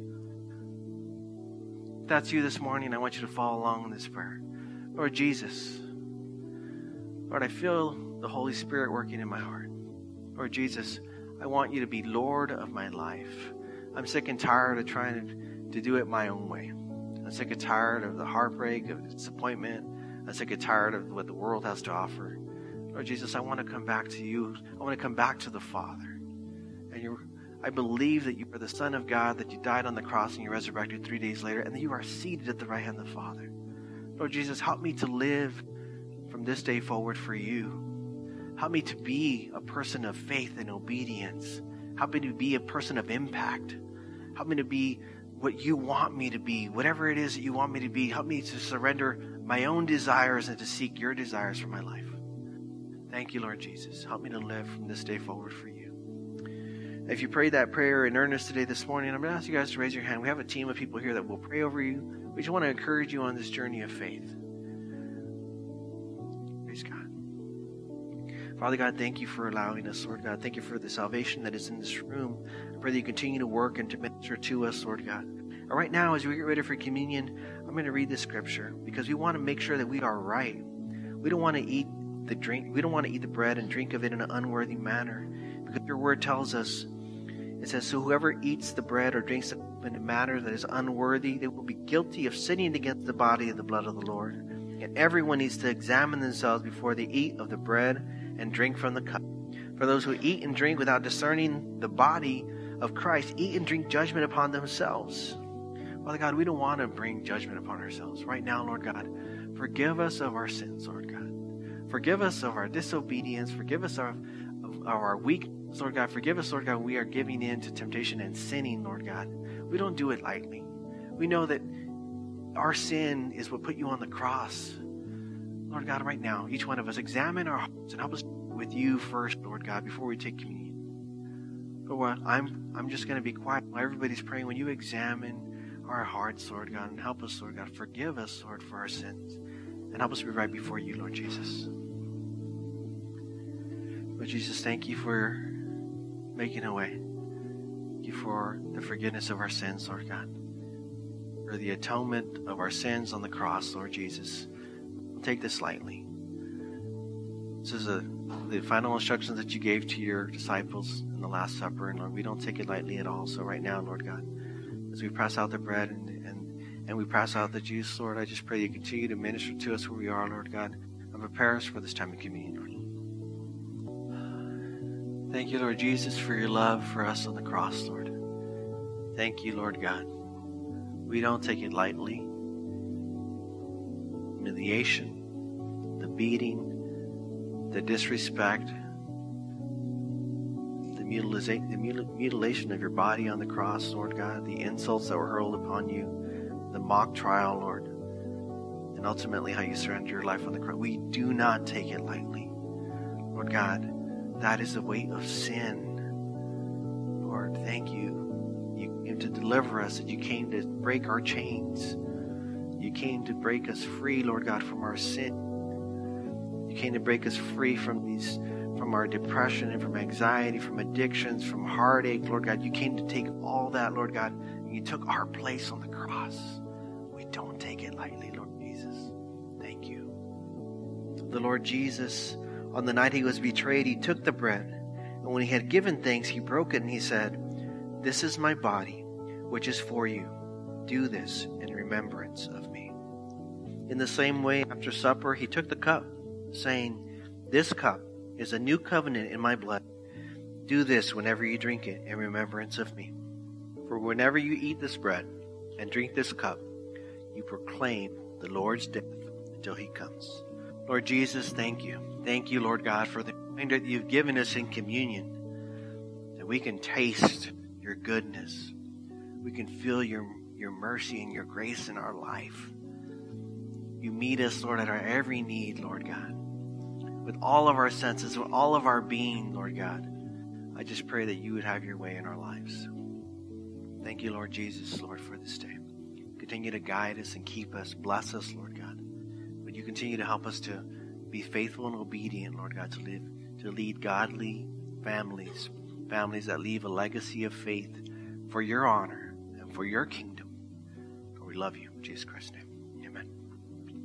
If that's you this morning, I want you to follow along in this prayer. Lord Jesus, Lord, I feel the Holy Spirit working in my heart. Lord Jesus, I want you to be Lord of my life. I'm sick and tired of trying to do it my own way. I'm sick and tired of the heartbreak, of the disappointment. I'm sick and tired of what the world has to offer. Lord Jesus, I want to come back to you. I want to come back to the Father. And I believe that you are the Son of God, that you died on the cross and you resurrected 3 days later, and that you are seated at the right hand of the Father. Lord Jesus, help me to live from this day forward for you. Help me to be a person of faith and obedience. Help me to be a person of impact. Help me to be what you want me to be. Whatever it is that you want me to be, help me to surrender my own desires and to seek your desires for my life. Thank you, Lord Jesus. Help me to live from this day forward for you. If you prayed that prayer in earnest today, this morning, I'm going to ask you guys to raise your hand. We have a team of people here that will pray over you. We just want to encourage you on this journey of faith. Praise God. Father God, thank you for allowing us, Lord God. Thank you for the salvation that is in this room. I pray that you continue to work and to minister to us, Lord God. And right now, as we get ready for communion, I'm going to read this scripture because we want to make sure that we are right. We don't want to eat the drink. We don't want to eat the bread and drink of it in an unworthy manner, because your word tells us, it says, so whoever eats the bread or drinks it in a manner that is unworthy, they will be guilty of sinning against the body and the blood of the Lord. And everyone needs to examine themselves before they eat of the bread and drink from the cup. For those who eat and drink without discerning the body of Christ, eat and drink judgment upon themselves. Father God, we don't want to bring judgment upon ourselves. Right now, Lord God, forgive us of our sins, Lord God. Forgive us of our disobedience. Forgive us of our weakness, Lord God. Forgive us, Lord God, when we are giving in to temptation and sinning, Lord God. We don't do it lightly. We know that our sin is what put you on the cross. Lord God, right now, each one of us, examine our hearts and help us with you first, Lord God, before we take communion. Lord, I'm just going to be quiet while everybody's praying. When you examine our hearts, Lord God, and help us, Lord God, forgive us, Lord, for our sins, and help us be right before you, Lord Jesus. Lord Jesus, thank you for making a way. Thank you for the forgiveness of our sins, Lord God, for the atonement of our sins on the cross, Lord Jesus. Don't take this lightly. This is the final instructions that you gave to your disciples in the Last Supper, and Lord, we don't take it lightly at all. So right now, Lord God, as we pass out the bread and we pass out the juice, Lord, I just pray you continue to minister to us where we are, Lord God, and prepare us for this time of communion, Lord. Thank you, Lord Jesus, for your love for us on the cross, Lord. Thank you, Lord God. We don't take it lightly. Humiliation, the beating, the disrespect, the mutilation of your body on the cross, Lord God, the insults that were hurled upon you, the mock trial, Lord, and ultimately how you surrender your life on the cross. We do not take it lightly. Lord God, that is the weight of sin. Lord, thank you. You came to deliver us, and you came to break our chains. You came to break us free, Lord God, from our sin. You came to break us free from our depression and from anxiety, from addictions, from heartache, Lord God. You came to take all that, Lord God, and you took our place on the cross. We don't take it lightly, Lord Jesus. Thank you. The Lord Jesus, on the night he was betrayed, he took the bread, and when he had given thanks, he broke it, and he said, "This is my body, which is for you. Do this in remembrance of me." In the same way, after supper, he took the cup, saying, "This cup is a new covenant in my blood. Do this whenever you drink it in remembrance of me. For whenever you eat this bread and drink this cup, you proclaim the Lord's death until he comes. Lord Jesus, thank you. Thank you, Lord God, for the reminder that you've given us in communion, that we can taste your goodness. We can feel your mercy and your grace in our life. You meet us, Lord, at our every need, Lord God. With all of our senses, with all of our being, Lord God. I just pray that you would have your way in our lives. Thank you, Lord Jesus, Lord, for this day. Continue to guide us and keep us. Bless us, Lord God. Would you continue to help us to be faithful and obedient, Lord God, to lead godly families that leave a legacy of faith for your honor and for your kingdom. Lord, we love you. In Jesus Christ's name.